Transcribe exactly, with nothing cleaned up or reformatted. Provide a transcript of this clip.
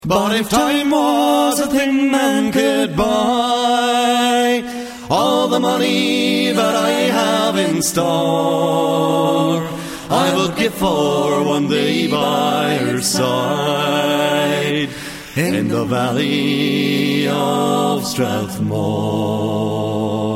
But if time was a thing man could buy, all the money that I have in store, I would give for one day by her side in the valley of Strathmore.